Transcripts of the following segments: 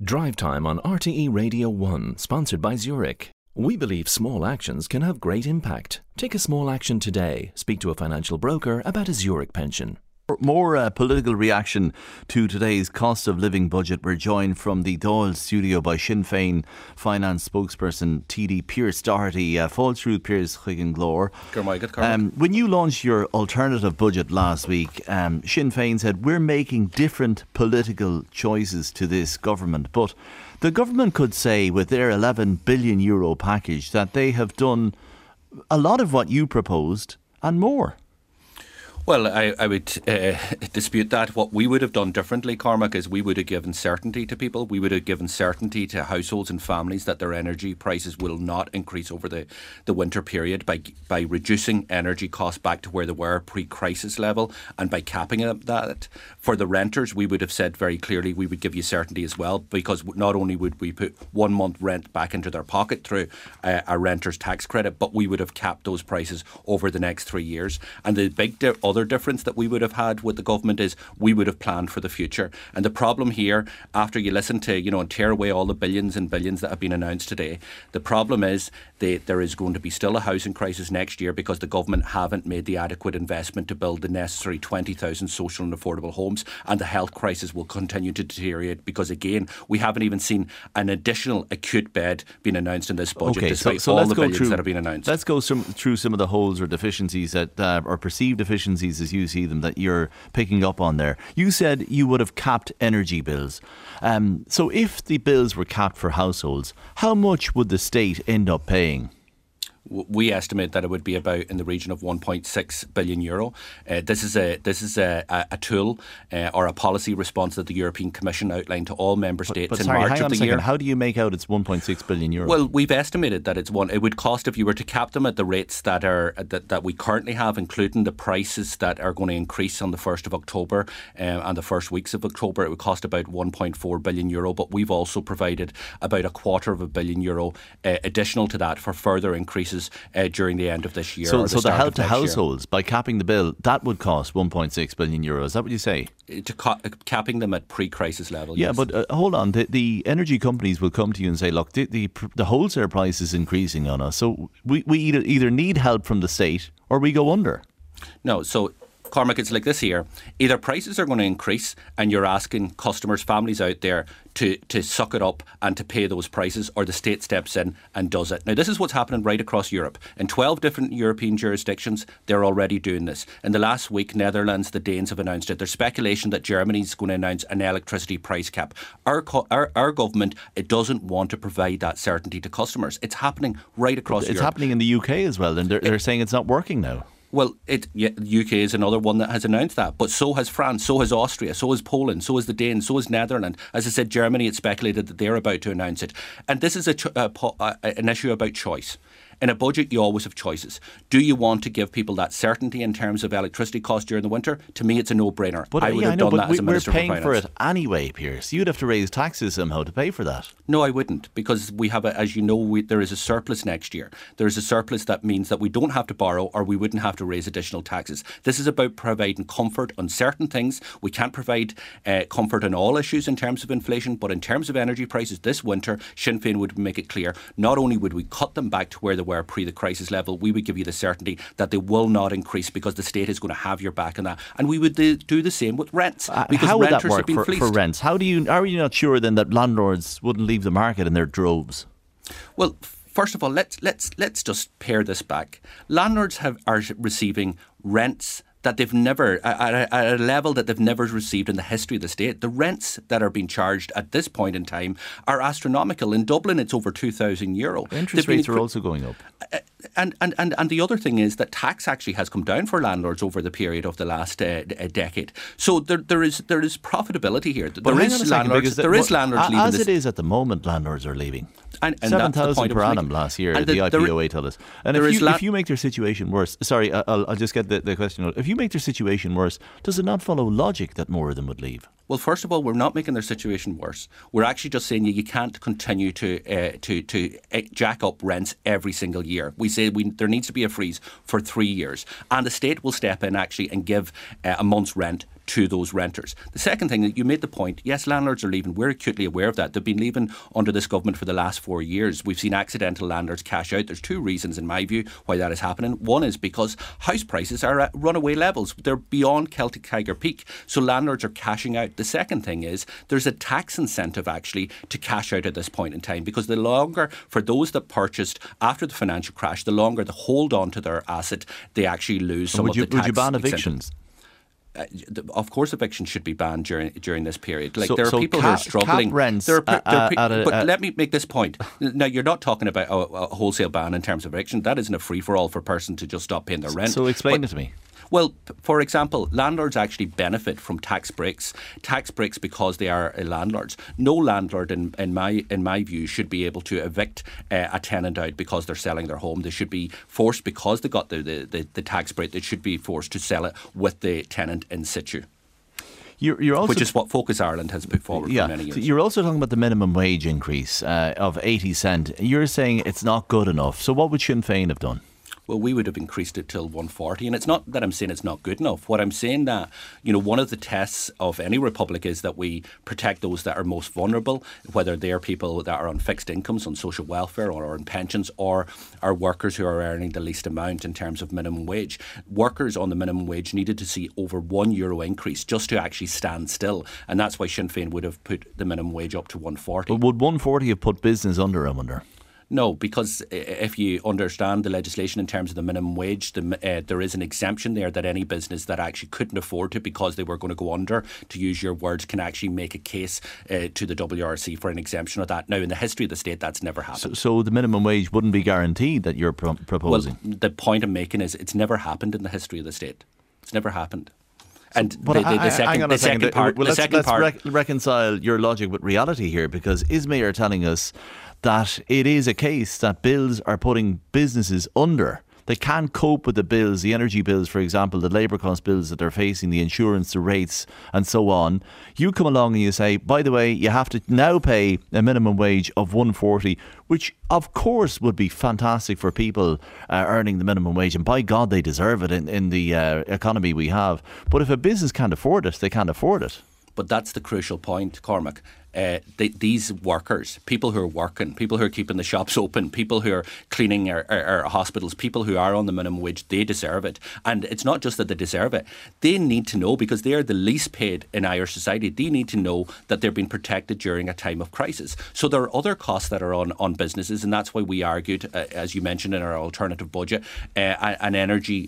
Drive Time on RTE Radio 1, sponsored by Zurich. We believe small actions can have great impact. Take a small action today. Speak to a financial broker about a Zurich pension. More political reaction to today's cost of living budget. We're joined from the Dáil studio by Sinn Féin finance spokesperson TD Pearse Doherty. Fall through Pearse Chicken Glore. When you launched your alternative budget last week, Sinn Féin said we're making different political choices to this government, but the government could say with their €11 billion package that they have done a lot of what you proposed and more. Well, I would dispute that. What we would have done differently, Cormac, is we would have given certainty to people. We would have given certainty to households and families that their energy prices will not increase over the winter period by reducing energy costs back to where they were pre-crisis level and by capping that. For the renters, we would have said very clearly we would give you certainty as well, because not only would we put 1 month rent back into their pocket through a renter's tax credit, but we would have capped those prices over the next 3 years. And the big other difference that we would have had with the government is we would have planned for the future. And the problem here, after you listen to, and tear away all the billions and billions that have been announced today, the problem is there is going to be still a housing crisis next year because the government haven't made the adequate investment to build the necessary 20,000 social and affordable homes, and the health crisis will continue to deteriorate because, again, we haven't even seen an additional acute bed being announced in this budget, despite all the billions that have been announced. Let's go through some of the holes or deficiencies that or perceived deficiencies as you see them that you're picking up on there. You said you would have capped energy bills. So if the bills were capped for households, how much would the state end up paying? We estimate that it would be about in the region of €1.6 billion. This is a tool or a policy response that the European Commission outlined to all member states in March of the year. How do you make out it's €1.6 billion? Well, we've estimated that it would cost, if you were to cap them at the rates that we currently have, including the prices that are going to increase on the 1st of October and the first weeks of October, it would cost about €1.4 billion. But we've also provided about €250 million additional to that for further increases during the end of this year. So the help to households by capping the bill, that would cost €1.6 billion. Is that what you say? Capping them at pre-crisis level. Yeah, yes. But hold on. The energy companies will come to you and say, look, the wholesale price is increasing on us, so we either need help from the state or we go under. No, so Cormac, it's like this here. Either prices are going to increase and you're asking customers, families out there to suck it up and to pay those prices, or the state steps in and does it. Now, this is what's happening right across Europe. In 12 different European jurisdictions, they're already doing this. In the last week, Netherlands, the Danes have announced it. There's speculation that Germany's going to announce an electricity price cap. Our government, it doesn't want to provide that certainty to customers. It's happening right across Europe. It's happening in the UK as well, and they're saying it's not working now. Well, the UK is another one that has announced that, but so has France, so has Austria, so has Poland, so has the Danes, so has Netherlands. As I said, Germany, it's speculated that they're about to announce it. And this is an issue about choice. In a budget, you always have choices. Do you want to give people that certainty in terms of electricity costs during the winter? To me, it's a no-brainer. But I would have done that as a Minister for Finance. We're paying for it anyway, Pearse. You'd have to raise taxes somehow to pay for that. No, I wouldn't, because we have, as you know, there is a surplus next year. There is a surplus that means that we don't have to borrow, or we wouldn't have to raise additional taxes. This is about providing comfort on certain things. We can't provide comfort on all issues in terms of inflation, but in terms of energy prices this winter, Sinn Féin would make it clear, not only would we cut them back to where they were pre the crisis level, we would give you the certainty that they will not increase because the state is going to have your back on that. And we would do the same with rents, because how would renters that work have been fleeced. For rents? Are you not sure then that landlords wouldn't leave the market in their droves? Well, first of all, let's just pare this back. Landlords are receiving rents that they've never, at a level that they've never received in the history of the state. The rents that are being charged at this point in time are astronomical. In Dublin, it's over €2,000. Interest rates are also going up. And the other thing is that tax actually has come down for landlords over the period of the last decade. So there is profitability here. There is landlords leaving. As it is at the moment, landlords are leaving. And 7,000 per annum last year, the IPOA told us. And if you make their situation worse, sorry, I'll just get the question. If you make their situation worse, does it not follow logic that more of them would leave? Well, first of all, we're not making their situation worse. We're actually just saying you can't continue to jack up rents every single year. We say there needs to be a freeze for 3 years, and the state will step in actually and give a month's rent to those renters. The second thing, that you made the point, yes, landlords are leaving. We're acutely aware of that. They've been leaving under this government for the last 4 years. We've seen accidental landlords cash out. There's two reasons, in my view, why that is happening. One is because house prices are at runaway levels. They're beyond Celtic Tiger peak. So landlords are cashing out. The second thing is there's a tax incentive actually to cash out at this point in time, because the longer, for those that purchased after the financial crash, the longer they hold on to their asset, they actually lose some of the tax. Would you ban evictions? Of course, evictions should be banned during this period. Like, so, there are people who are struggling. Rents but let me make this point. Now, you're not talking about a wholesale ban in terms of eviction. That isn't a free-for-all for a person to just stop paying their rent. So explain it to me. Well, for example, landlords actually benefit from tax breaks because they are landlords. No landlord, in my view, should be able to evict a tenant out because they're selling their home. They should be forced, because they got the tax break, they should be forced to sell it with the tenant in situ. You're also, which is what Focus Ireland has put forward for many years. You're also talking about the minimum wage increase of 80 cent. You're saying it's not good enough. So what would Sinn Féin have done? Well, we would have increased it till 140, and it's not that I'm saying it's not good enough. What I'm saying that, one of the tests of any republic is that we protect those that are most vulnerable, whether they are people that are on fixed incomes, on social welfare, or on pensions, or are workers who are earning the least amount in terms of minimum wage. Workers on the minimum wage needed to see over €1 increase just to actually stand still, and that's why Sinn Féin would have put the minimum wage up to 140. But would 140 have put business under, I wonder? No, because if you understand the legislation in terms of the minimum wage, there is an exemption there that any business that actually couldn't afford it because they were going to go under, to use your words, can actually make a case to the WRC for an exemption of that. Now, in the history of the state, that's never happened. So the minimum wage wouldn't be guaranteed that you're proposing? Well, the point I'm making is it's never happened in the history of the state. It's never happened. And the second part. Let's reconcile your logic with reality here, because Ismay are telling us that it is a case that bills are putting businesses under. They can't cope with the bills, the energy bills, for example, the labour cost bills that they're facing, the insurance, the rates, and so on. You come along and you say, by the way, you have to now pay a minimum wage of 140, which of course would be fantastic for people earning the minimum wage. And by God, they deserve it in the economy we have. But if a business can't afford it, they can't afford it. But that's the crucial point, Cormac. These workers, people who are working, people who are keeping the shops open, people who are cleaning our hospitals, people who are on the minimum wage, they deserve it. And it's not just that they deserve it. They need to know, because they are the least paid in Irish society, they need to know that they're being protected during a time of crisis. So there are other costs that are on businesses, and that's why we argued, as you mentioned in our alternative budget, an energy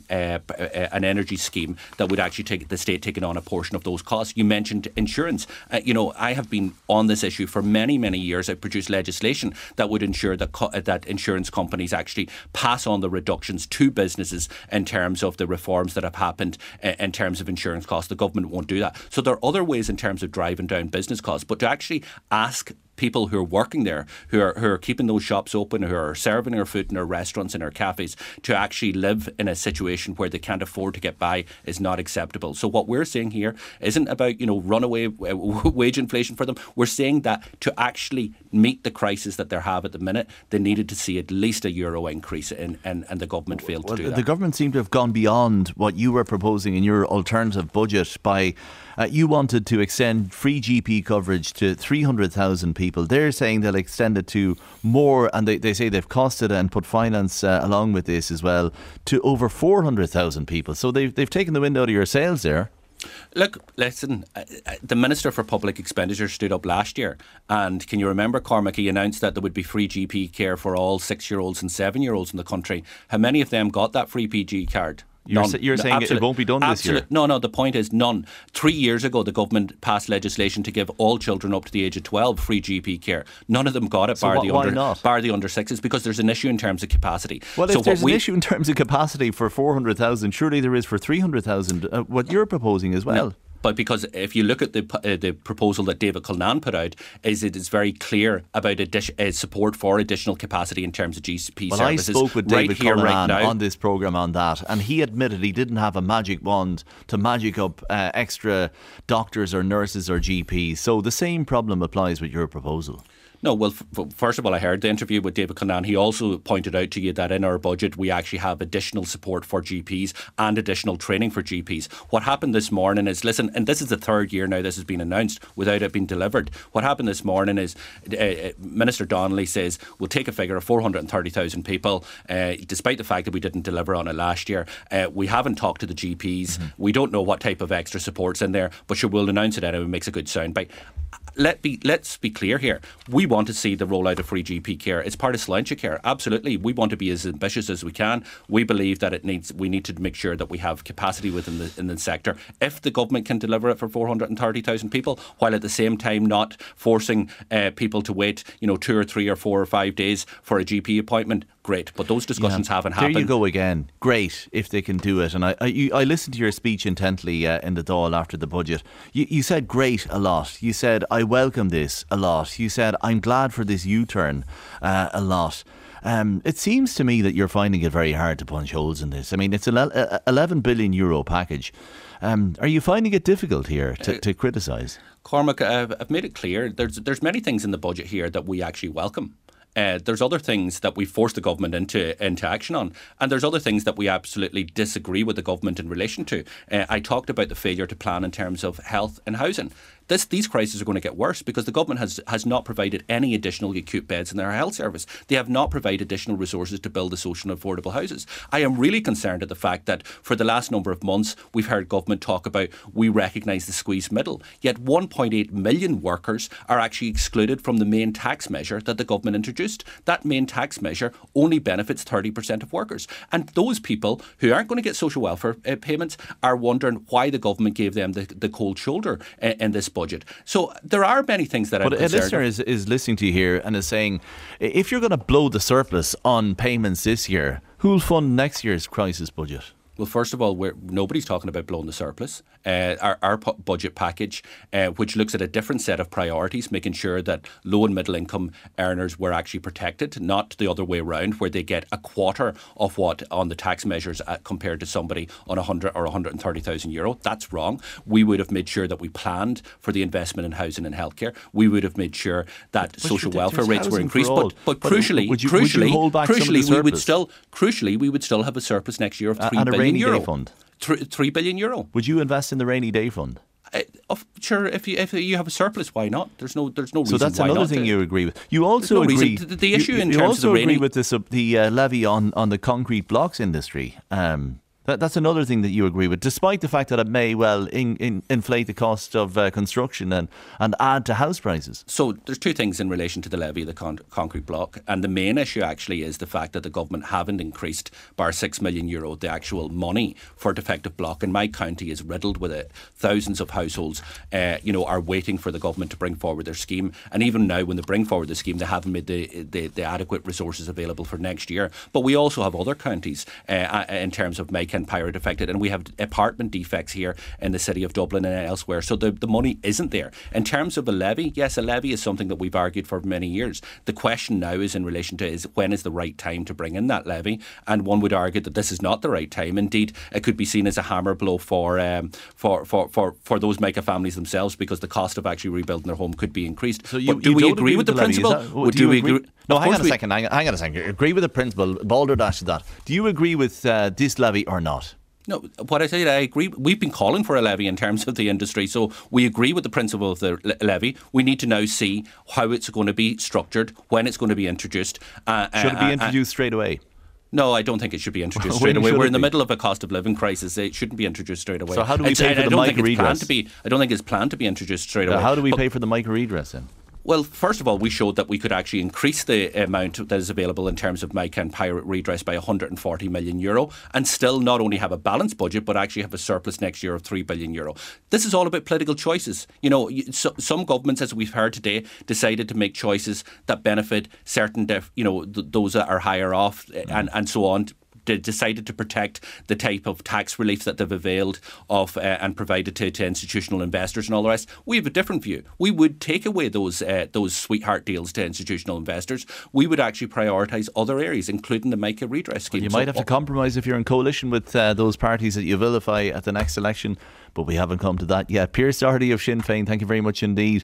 scheme that would actually take the state taking on a portion of those costs. You mentioned insurance. I have been on this issue for many, many years. I produced legislation that would ensure that insurance companies actually pass on the reductions to businesses in terms of the reforms that have happened in terms of insurance costs. The government won't do that. So there are other ways in terms of driving down business costs, but to actually ask people who are working there, who are keeping those shops open, who are serving our food in our restaurants and our cafes, to actually live in a situation where they can't afford to get by is not acceptable. So what we're saying here isn't about runaway wage inflation for them. We're saying that to actually meet the crisis that they have at the minute, they needed to see at least €1 increase, and the government failed to do that. The government seemed to have gone beyond what you were proposing in your alternative budget by you wanted to extend free GP coverage to 300,000 people. They're saying they'll extend it to more, and they say they've costed and put finance along with this as well, to over 400,000 people. So they've taken the wind out of your sails there. Look, listen, the Minister for Public Expenditure stood up last year, and can you remember, Cormac, he announced that there would be free GP care for all 6-year-olds and 7-year-olds in the country. How many of them got that free PG card? You're saying it won't be done this year? No, the point is none. 3 years ago, the government passed legislation to give all children up to the age of 12 free GP care. None of them got it, bar the under 6s, because there's an issue in terms of capacity. Well, if there's an issue in terms of capacity for 400,000, surely there is for 300,000. What you're proposing as well. No. But because if you look at the proposal that David Cullinane put out, it is very clear about support for additional capacity in terms of GP services. I spoke with David Cullinane on this programme on that, and he admitted he didn't have a magic wand to magic up extra doctors or nurses or GPs. So the same problem applies with your proposal. No, well, first of all, I heard the interview with David Cullinane. He also pointed out to you that in our budget we actually have additional support for GPs and additional training for GPs. What happened this morning is, listen, and this is the third year now this has been announced without it being delivered. What happened this morning is Minister Donnelly says we'll take a figure of 430,000 people, despite the fact that we didn't deliver on it last year. We haven't talked to the GPs. We don't know what type of extra support's in there, but sure, we'll announce it anyway. It makes a good soundbite. Let's be clear here. We want to see the rollout of free GP care. It's part of Sláinte care. Absolutely. We want to be as ambitious as we can. We believe that we need to make sure that we have capacity within the sector. If the government can deliver it for 430,000 people, while at the same time not forcing people to wait 2 or 3 or 4 or 5 days for a GP appointment, great. But those discussions haven't happened. There you go again. Great if they can do it. And I listened to your speech intently in the Dáil after the budget. You said great a lot. You said I welcome this a lot. You said I'm glad for this U-turn a lot. It seems to me that you're finding it very hard to punch holes in this. I mean, it's an €11 billion package. Are you finding it difficult here to criticise? Cormac, I've made it clear there's many things in the budget here that we actually welcome. There's other things that we forced the government into action on, and there's other things that we absolutely disagree with the government in relation to. I talked about the failure to plan in terms of health and housing. These crises are going to get worse because the government has not provided any additional acute beds in their health service. They have not provided additional resources to build the social and affordable houses. I am really concerned at the fact that for the last number of months we've heard government talk about we recognise the squeezed middle, yet 1.8 million workers are actually excluded from the main tax measure that the government introduced. That main tax measure only benefits 30% of workers, and those people who aren't going to get social welfare payments are wondering why the government gave them the cold shoulder in this budget. So there are many things that I'm concerned. But a listener is listening to you here and is saying, if you're going to blow the surplus on payments this year, who'll fund next year's crisis budget? Well, first of all, nobody's talking about blowing the surplus. Our budget package, which looks at a different set of priorities, making sure that low and middle income earners were actually protected, not the other way around, where they get a quarter of what on the tax measures compared to somebody on 100 or 130,000 euro. That's wrong. We would have made sure that we planned for the investment in housing and healthcare. We would have made sure that social welfare rates were increased. But crucially, we would still have a surplus next year of €3 billion. Day fund. €3 billion. Would you invest in the rainy day fund? Sure, if you have a surplus, why not? There's no reason why not. So that's another thing you agree with. You also agree. The issue in terms of the agree with the levy on the concrete blocks industry. That's another thing that you agree with, despite the fact that it may well inflate the cost of construction and add to house prices. So there's two things in relation to the levy of the concrete block, and the main issue actually is the fact that the government haven't increased bar €6 million the actual money for defective block, and my county is riddled with it. Thousands of households are waiting for the government to bring forward their scheme, and even now when they bring forward the scheme they haven't made the adequate resources available for next year. But we also have other counties in terms of Mac and Pirate affected, and we have apartment defects here in the city of Dublin and elsewhere, so the money isn't there. In terms of a levy, yes, a levy is something that we've argued for many years. The question now is in relation to when is the right time to bring in that levy, and one would argue that this is not the right time. Indeed, it could be seen as a hammer blow for those mega families themselves, because the cost of actually rebuilding their home could be increased. So do we agree with the principle? Do we agree? No, hang on a second. Agree with the principle. Balderdash to that. Do you agree with this levy or not? No, what I said, I agree. We've been calling for a levy in terms of the industry, so we agree with the principle of the levy. We need to now see how it's going to be structured, when it's going to be introduced. Should it be introduced straight away? No, I don't think it should be introduced straight away. We're in the middle of a cost of living crisis. It shouldn't be introduced straight away. So how do we pay for the micro redress? I don't think it's planned to be introduced straight away. How do we pay for the micro redress then? Well, first of all, we showed that we could actually increase the amount that is available in terms of Mica and Pirate redress by €140 million and still not only have a balanced budget but actually have a surplus next year of €3 billion. This is all about political choices. Some governments, as we've heard today, decided to make choices that benefit certain, those that are higher off and so on. Decided to protect the type of tax relief that they've availed of and provided to institutional investors and all the rest. We have a different view. We would take away those sweetheart deals to institutional investors. We would actually prioritise other areas, including the MICA redress scheme. You might have to compromise if you're in coalition with those parties that you vilify at the next election, but we haven't come to that yet. Pearse Doherty of Sinn Féin, thank you very much indeed